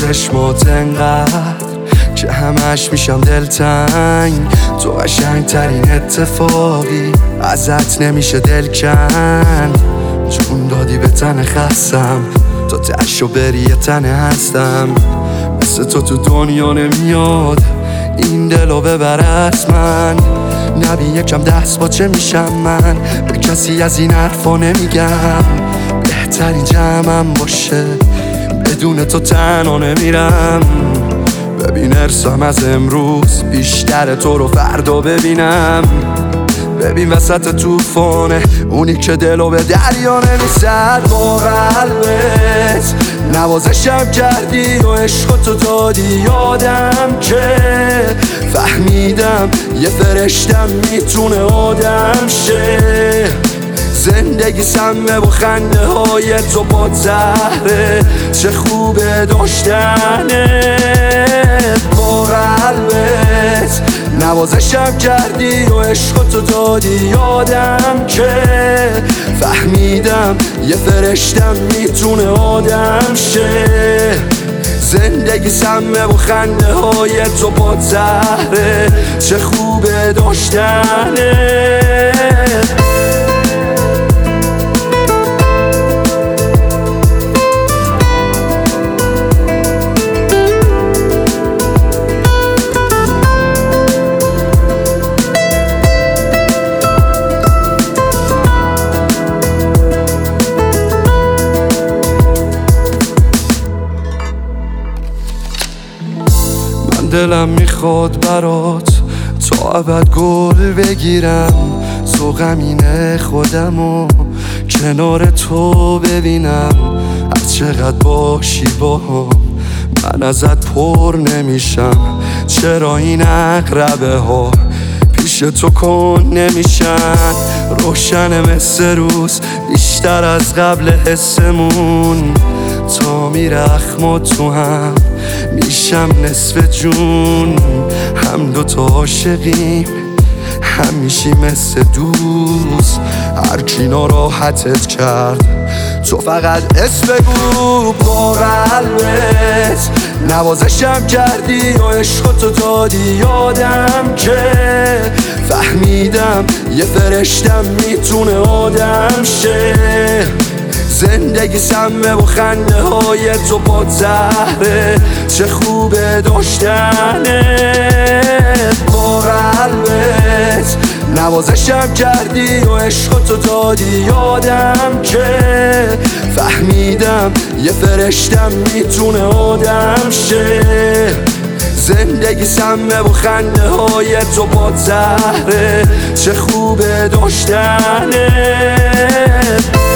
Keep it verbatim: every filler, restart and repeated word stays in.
چشمات انقدر که همش میشم دلتنگ. تو قشنگ ترین اتفاقی ازت نمیشه دل کند. جون دادی به تن خستم تا تشو بری یه تنه هستم. مثل تو تو دنیا نمیاد این دلو ببر از من. نبی یکم دست با چه میشم من به کسی از این حرفا نمیگم. بهترین جمعم باشه بدون تو تنها نمیرم. ببین ارسم از امروز بیشتر تو رو فردا ببینم. ببین وسط توفانه اونی که دلو به دریا نمیسد. با قلبت نوازشم کردی و عشقتو دادی یادم که فهمیدم یه فرشتم میتونه آدم شه. زندگی سمه و خنده های تو با زهره چه خوبه داشتنت. با قلبت نوازشم کردی و عشقتو دادی یادم که فهمیدم یه فرشتم میتونه آدم شه. زندگی سمه و خنده های تو با زهره چه خوبه داشتنت. دلم میخواد برات تا ابد گل بگیرم. ذوقم اینه خودمو کنار تو ببینم. هر چقدر باشی باهم من ازت پر نمیشم. چرا این عقربه ها پیش تو کن نمیشن. روشن مثل روز بیشتر از قبل حسمون. تا میره اخمات تو هم میشم نصف جون. هم دوتا عاشقیم هم میشی مثل دوست. هر کی ناراحتت کرد تو فقط اسم بگو. با قلبت نوازشم کردی و عشقتو دادی یادم که فهمیدم یه فرشتم میتونه آدم شه. زندگی سمه و خنده های تو با زهره چه خوبه داشتنت. با قلبت نوازشم کردی و عشقتو دادی یادم که فهمیدم یه فرشتم میتونه آدم شه. زندگی سمه و خنده های تو با زهره چه خوبه داشتنت.